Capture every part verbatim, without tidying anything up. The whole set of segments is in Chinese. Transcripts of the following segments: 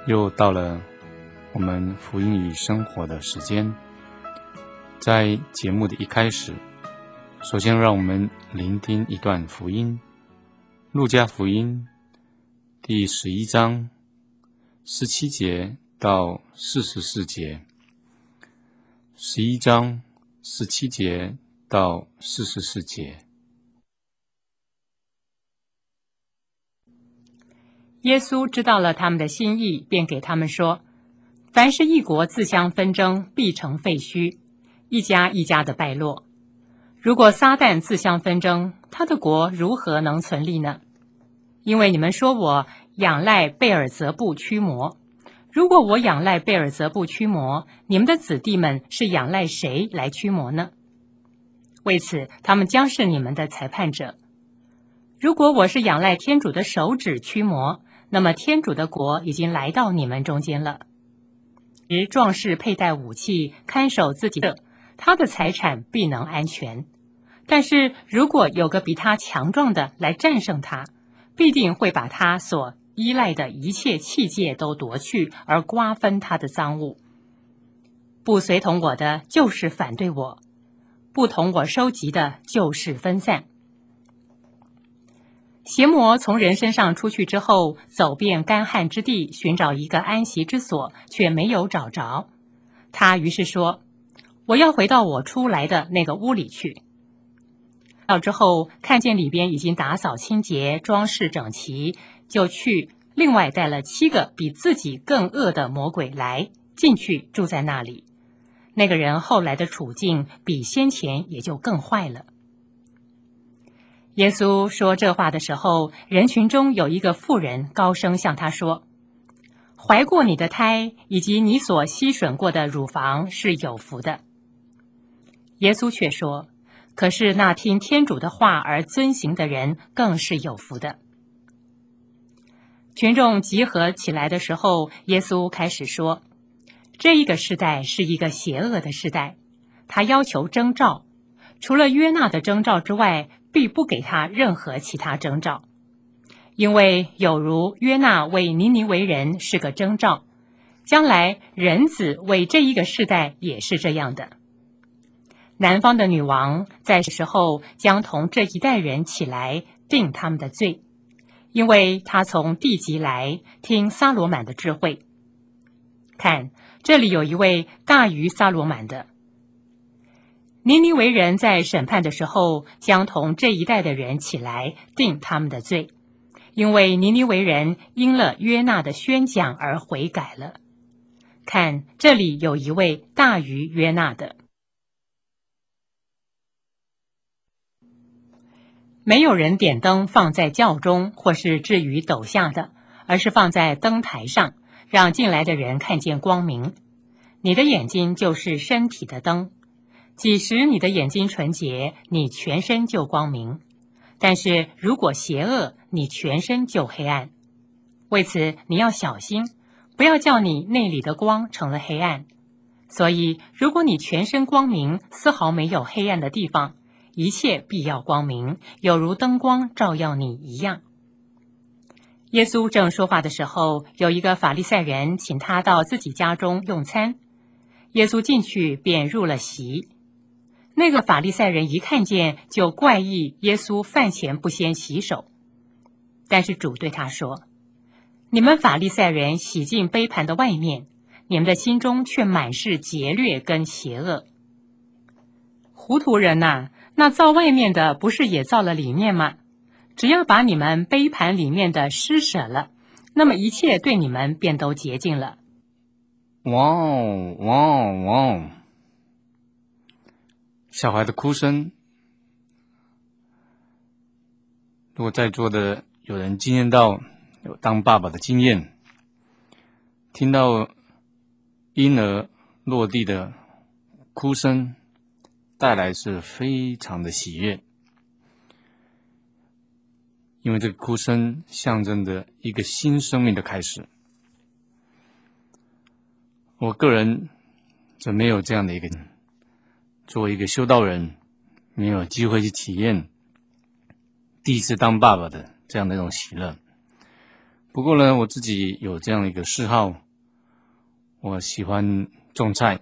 又到了我们福音与生活的时间。在节目的一开始，首先让我们聆听一段福音，路加福音第十一章十七节到四十四节。十一章十七节到四十四节。 耶稣知道了他们的心意，便给他们说：凡是一国自相纷争，必成废墟，一家一家的败落。如果撒旦自相纷争，他的国如何能存立呢？因为你们说我仰赖贝尔泽布驱魔，如果我仰赖贝尔泽布驱魔，你们的子弟们是仰赖谁来驱魔呢？为此，他们将是你们的裁判者。如果我是仰赖天主的手指驱魔，那么天主的国已经来到你们中间了。而壮士佩戴武器，看守自己的，他的财产必能安全。但是如果有个比他强壮的来战胜他，必定会把他所依赖的一切器械都夺去，而瓜分他的赃物。不随同我的，就是反对我；不同我收集的，就是分散。邪魔从人身上出去之后，走遍干旱之地，寻找一个安息之所，却没有找着。他于是说：我要回到我出来的那个屋里去。到之后，看见里边已经打扫清洁，装饰整齐，就去另外带了七个比自己更恶的魔鬼来，进去住在那里。那个人后来的处境比先前也就更坏了。耶稣说这话的时候，人群中有一个妇人高声向他说：怀过你的胎以及你所吸吮过的乳房是有福的。耶稣却说：可是那听天主的话而遵行的人更是有福的。群众集合起来的时候，耶稣开始说：这一个世代是一个邪恶的世代，他要求征兆，除了约纳的征兆之外，必不给他任何其他征兆。因为有如约纳为尼尼微人是个征兆，将来人子为这一个世代也是这样的。南方的女王在时候将同这一代人起来定他们的罪，因为她从地极来听撒罗满的智慧。看，这里有一位大于撒罗满的。尼尼微人在审判的时候将同这一代的人起来定他们的罪，因为尼尼微人因了约纳的宣讲而悔改了。看，这里有一位大于约纳的。没有人点灯放在轿中或是置于斗下的，而是放在灯台上，让进来的人看见光明。你的眼睛就是身体的灯，几时你的眼睛纯洁，你全身就光明；但是如果邪恶，你全身就黑暗。为此你要小心，不要叫你内里的光成了黑暗。所以如果你全身光明，丝毫没有黑暗的地方，一切必要光明，有如灯光照耀你一样。耶稣正说话的时候，有一个法利赛人请他到自己家中用餐。耶稣进去便入了席。那个法利赛人一看见，就怪异耶稣饭前不先洗手。但是主对他说：你们法利赛人洗净杯盘的外面，你们的心中却满是劫掠跟邪恶。糊涂人呐、那造外面的不是也造了里面吗？只要把你们杯盘里面的施舍了，那么一切对你们便都洁净了。 哇哦哇哦哇哦！小孩的哭声，如果在座的有人经验到有当爸爸的经验，听到婴儿落地的哭声，带来是非常的喜悦，因为这个哭声象征着一个新生命的开始。我个人则没有这样的一个，作为一个修道人，没有机会去体验第一次当爸爸的这样的一种喜乐。 不过呢，我自己有这样的一个嗜好，我喜欢种菜。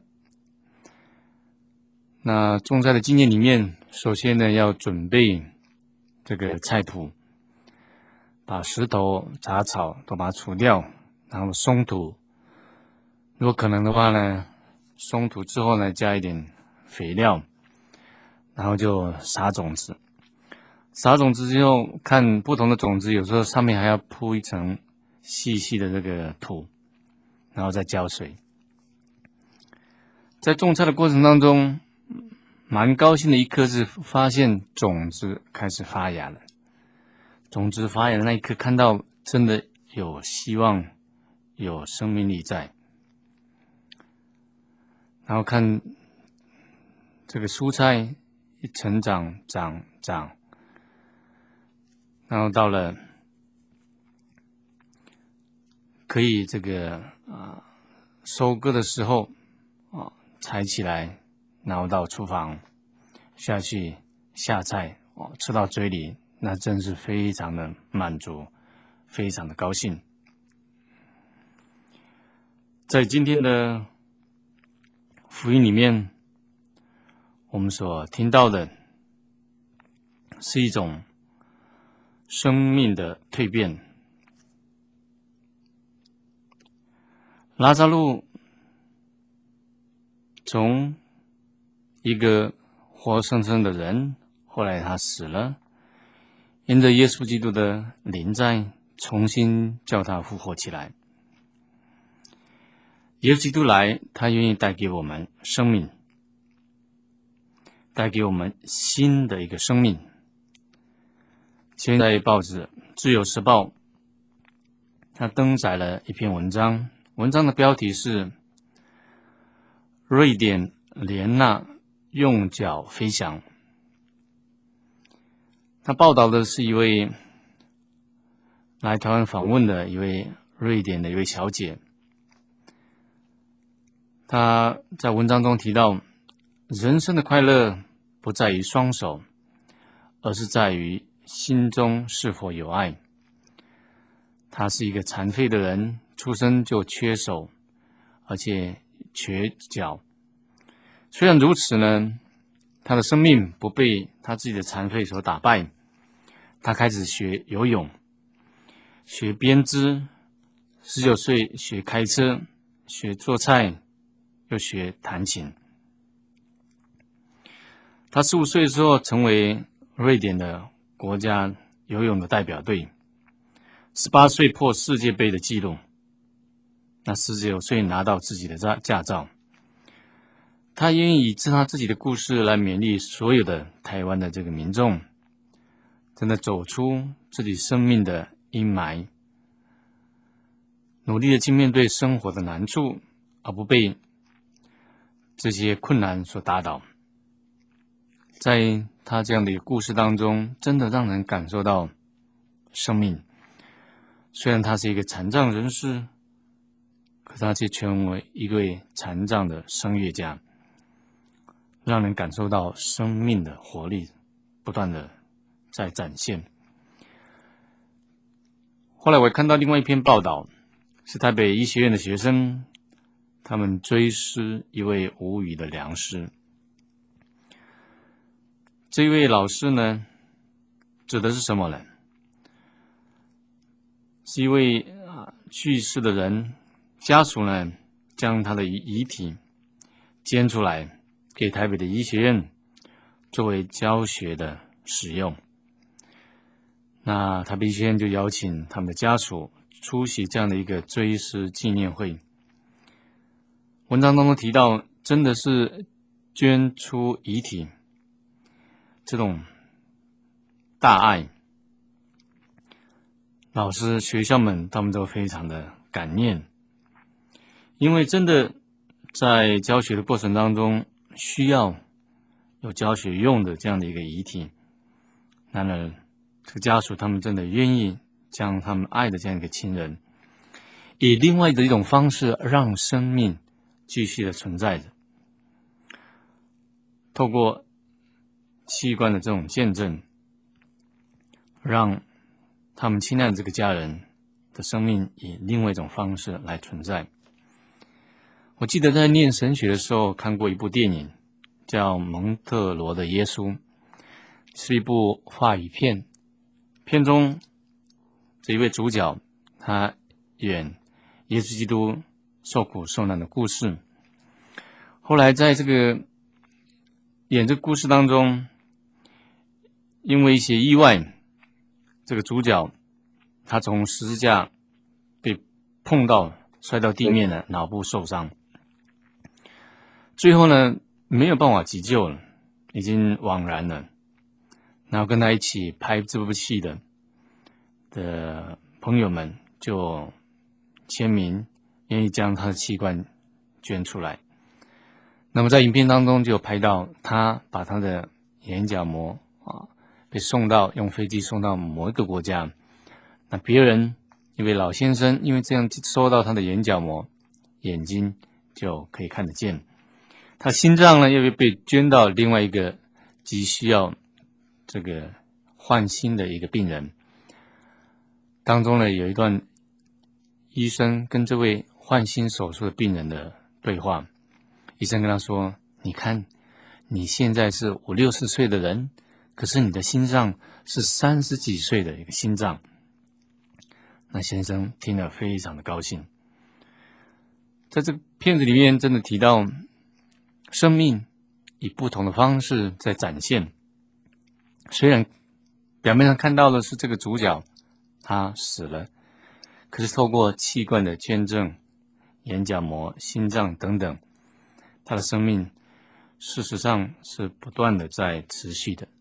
那种菜的经验里面，首先呢要准备这个菜土，把石头、杂草都把它除掉，然后松土。如果可能的话呢，松土之后呢，加一点肥料，然后就撒种子。撒种子之后，看不同的种子，有时候上面还要铺一层细细的这个土，然后再浇水。在种菜的过程当中，蛮高兴的一刻是发现种子开始发芽了。种子发芽的那一刻，看到真的有希望，有生命力在。然后看这个蔬菜一成长长长，然后到了可以这个啊收割的时候啊，采起来，然后到厨房下去下菜哦，吃到嘴里，那真是非常的满足，非常的高兴。在今天的福音里面，我们所听到的是一种生命的蜕变。拉撒路从一个活生生的人，后来他死了，因着耶稣基督的临在，重新叫他复活起来。耶稣基督来，他愿意带给我们生命，带给我们新的一个生命。现在报纸《自由时报》他登载了一篇文章，文章的标题是瑞典莲娜用脚飞翔。他报道的是一位来台湾访问的一位瑞典的一位小姐，她在文章中提到，人生的快乐不在于双手，而是在于心中是否有爱。他是一个残废的人，出生就缺手，而且缺脚。虽然如此呢，他的生命不被他自己的残废所打败。他开始学游泳，学编织，十九岁学开车，学做菜，又学弹琴。他十五岁的时候成为瑞典的国家游泳的代表队，十八岁破世界杯的纪录，那十九岁拿到自己的驾照。他愿意以他自己的故事来勉励所有的台湾的这个民众，真的走出自己生命的阴霾，努力的去面对生活的难处，而不被这些困难所打倒。在他这样的一个故事当中，真的让人感受到生命。虽然他是一个残障人士，可他却成为一位残障的声乐家，让人感受到生命的活力不断的在展现。后来我看到另外一篇报道，是台北医学院的学生，他们追思一位无语的良师。这位老师呢，指的是什么呢？是一位啊去世的人，家属呢将他的遗体捐出来给台北的医学院作为教学的使用。那台北医学院就邀请他们的家属出席这样的一个追思纪念会。文章当中提到，真的是捐出遗体这种大爱，老师学校们他们都非常的感念，因为真的在教学的过程当中需要有教学用的这样的一个遗体，然而这个家属他们真的愿意将他们爱的这样一个亲人以另外的一种方式让生命继续的存在着，透过器官的这种见证，让他们亲爱的这个家人的生命以另外一种方式来存在。我记得在念神学的时候看过一部电影，叫《蒙特罗的耶稣》，是一部法语片。片中这一位主角，他演耶稣基督受苦受难的故事。后来在这个演这个故事当中，因为一些意外，这个主角他从十字架被碰到摔到地面了，脑部受伤。最后呢，没有办法急救了，已经惘然了。然后跟他一起拍这部戏的的朋友们就签名，愿意将他的器官捐出来。那么在影片当中就拍到他把他的眼角膜啊被送到用飞机送到某一个国家，那别人一位老先生因为这样收到他的眼角膜，眼睛就可以看得见。他心脏呢又被捐到另外一个急需要这个换心的一个病人。当中呢有一段医生跟这位换心手术的病人的对话。医生跟他说，你看你现在是五六十岁的人，可是你的心脏是三十几岁的一个心脏。那先生听了非常的高兴。在这个片子里面真的提到生命以不同的方式在展现，虽然表面上看到的是这个主角他死了，可是透过器官的捐赠、眼角膜、心脏等等，他的生命事实上是不断的在持续的。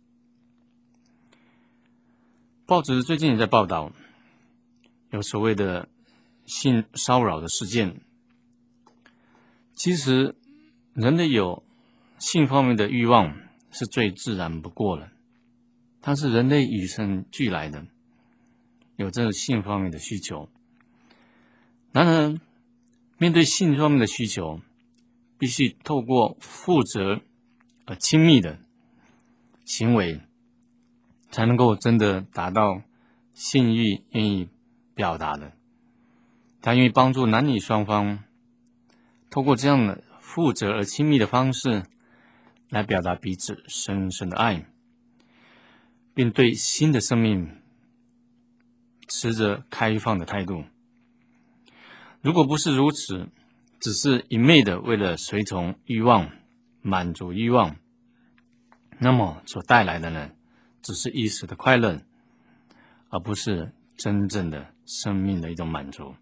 报纸最近也在报道有所谓的性骚扰的事件。其实人类有性方面的欲望是最自然不过了，它是人类与生俱来的，有这个性方面的需求。然而面对性方面的需求，必须透过负责而亲密的行为，才能够真的达到性欲愿意表达的。他愿意帮助男女双方透过这样的负责而亲密的方式来表达彼此深深的爱，并对新的生命持着开放的态度。如果不是如此，只是一昧的为了随从欲望、满足欲望，那么所带来的呢，只是一时的快乐，而不是真正的生命的一种满足。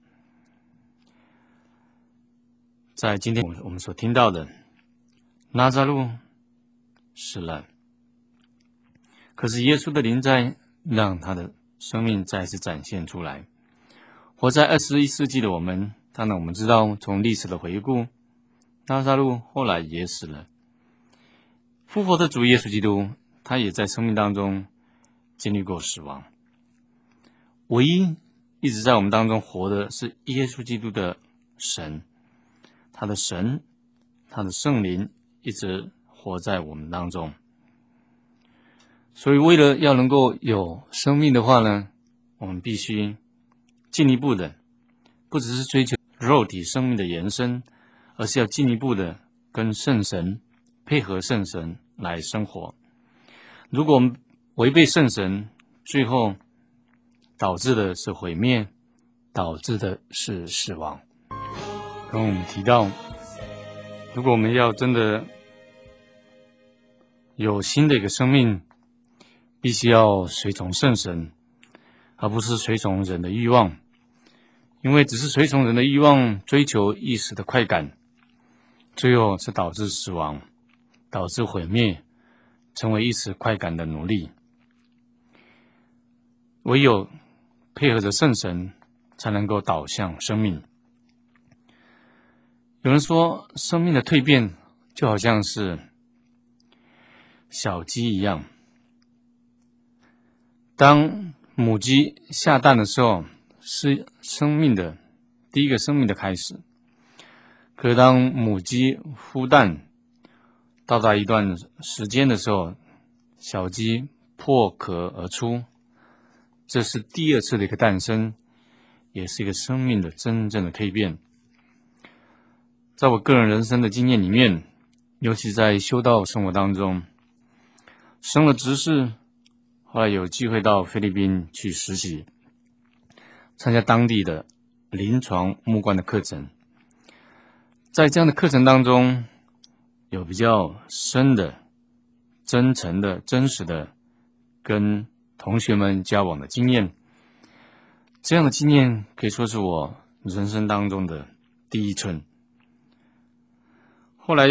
在今天我们所听到的，拉撒路死了，可是耶稣的临在让他的生命再次展现出来。活在二十一世纪的我们，当然我们知道从历史的回顾，拉撒路后来也死了。复活的主耶稣基督，他也在生命当中经历过死亡。唯一一直在我们当中活的是耶稣基督的神，他的神，他的圣灵一直活在我们当中。所以为了要能够有生命的话呢，我们必须进一步的，不只是追求肉体生命的延伸，而是要进一步的跟圣神配合圣神来生活。如果我们违背圣神，最后导致的是毁灭，导致的是死亡。刚刚我们提到，如果我们要真的有新的一个生命，必须要随从圣神，而不是随从人的欲望。因为只是随从人的欲望，追求一时的快感，最后是导致死亡，导致毁灭，成为一时快感的奴隶。唯有配合着圣神，才能够导向生命。有人说，生命的蜕变就好像是小鸡一样，当母鸡下蛋的时候，是生命的第一个生命的开始。可是当母鸡孵蛋到达一段时间的时候，小鸡破壳而出，这是第二次的一个诞生， 也是一个生命的真正的蜕变。在我个人人生的经验里面，尤其在修道生活当中，升了执事，后来有机会到菲律宾去实习，参加当地的临床牧官的课程。在这样的课程当中，有比较深的、真诚的、真实的跟同学们交往的经验。这样的经验可以说是我人生当中的第一春。后来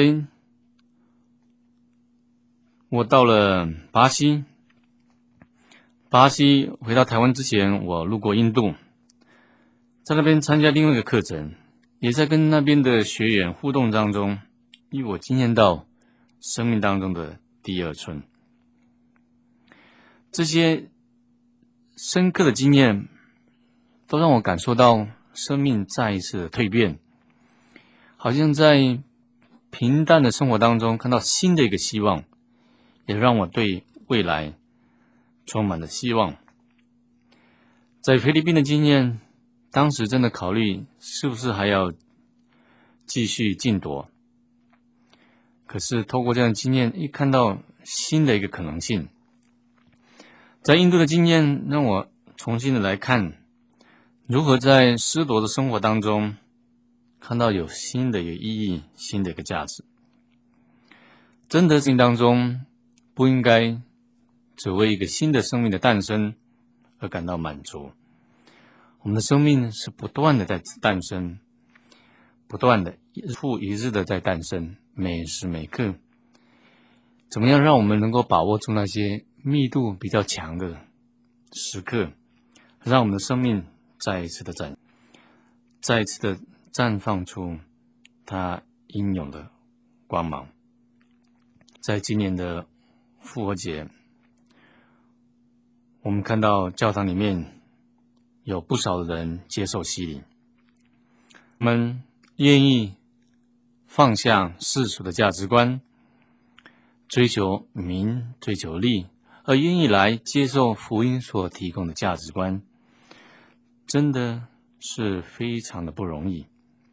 我到了巴西，巴西回到台湾之前，我路过印度，在那边参加另外一个课程，也在跟那边的学员互动当中，因为我经验到生命当中的第二春。这些深刻的经验都让我感受到生命再一次的蜕变，好像在平淡的生活当中看到新的一个希望，也让我对未来充满了希望。在菲律宾的经验，当时真的考虑是不是还要继续进夺，可是透过这样的经验，一看到新的一个可能性。在印度的经验让我重新的来看，如何在失夺的生活当中看到有新的一个意义，新的一个价值。真的生命当中不应该只为一个新的生命的诞生而感到满足，我们的生命是不断的在诞生，不断的日复一日的在诞生，每时每刻。怎么样让我们能够把握住那些密度比较强的时刻，让我们的生命再一次的展，再一次的绽放出它应有的光芒。在今年的复活节，我们看到教堂里面有不少的人接受洗礼，我们愿意放下世俗的价值观，追求名，追求利，而愿意来接受福音所提供的价值观，真的是非常的不容易。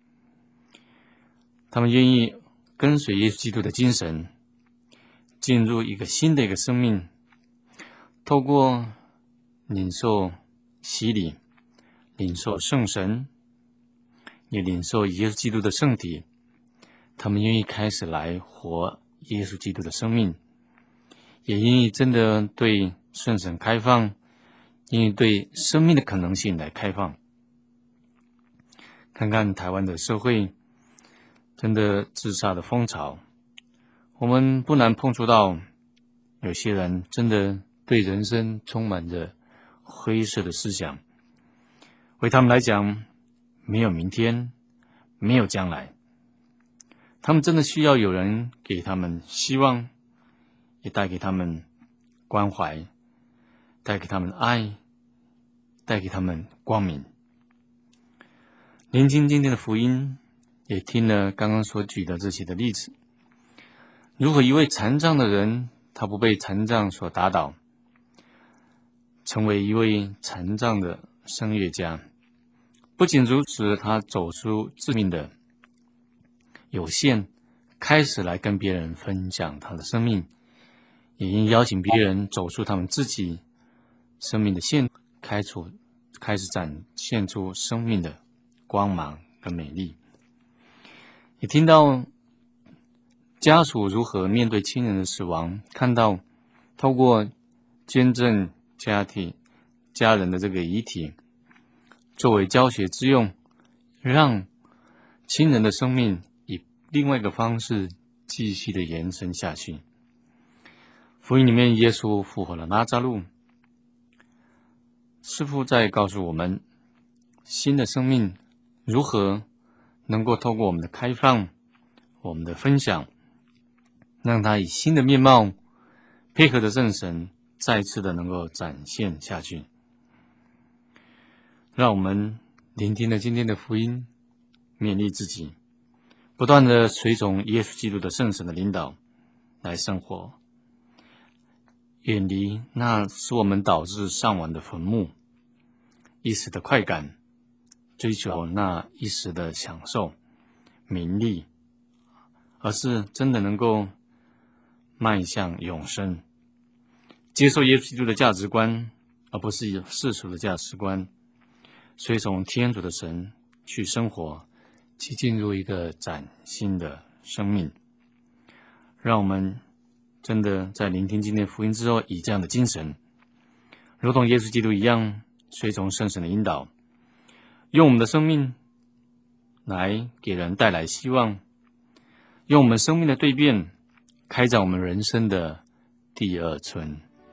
他们愿意跟随耶稣基督的精神，进入一个新的一个生命，透过领受洗礼，领受圣神，也领受耶稣基督的圣体，他们愿意开始来活耶稣基督的生命，也愿意真的对圣神开放，愿意对生命的可能性来开放。看看台湾的社会，真的自杀的风潮，我们不难碰触到有些人真的对人生充满着灰色的思想，为他们来讲没有明天，没有将来，他们真的需要有人给他们希望，也带给他们关怀，带给他们爱，带给他们光明。聆听今天的福音，也听了刚刚所举的这些的例子，如何一位残障的人，他不被残障所打倒，成为一位残障的声乐家。不仅如此，他走出致命的有限，开始来跟别人分享他的生命，也应邀请别人走出他们自己生命的线，开出开始展现出生命的光芒跟美丽。也听到家属如何面对亲人的死亡，看到透过捐赠家庭家人的这个遗体作为教学之用，让亲人的生命以另外一个方式继续的延伸下去。福音里面耶稣复活了拉匝路，师父在告诉我们新的生命如何能够透过我们的开放，我们的分享，让它以新的面貌配合着圣神再次的能够展现下去。让我们聆听了今天的福音，勉励自己，不断的随从耶稣基督的圣神的领导来生活，远离那使我们导致上网的坟墓，一时的快感， 追求那一时的享受、名利，而是真的能够迈向永生，接受耶稣基督的价值观，而不是世俗的价值观，随从天主的神去生活，去进入一个崭新的生命。让我们真的在聆听今天的福音之后，以这样的精神，如同耶稣基督一样，随从圣神的引导，用我们的生命来给人带来希望，用我们生命的蜕变开展我们人生的第二春。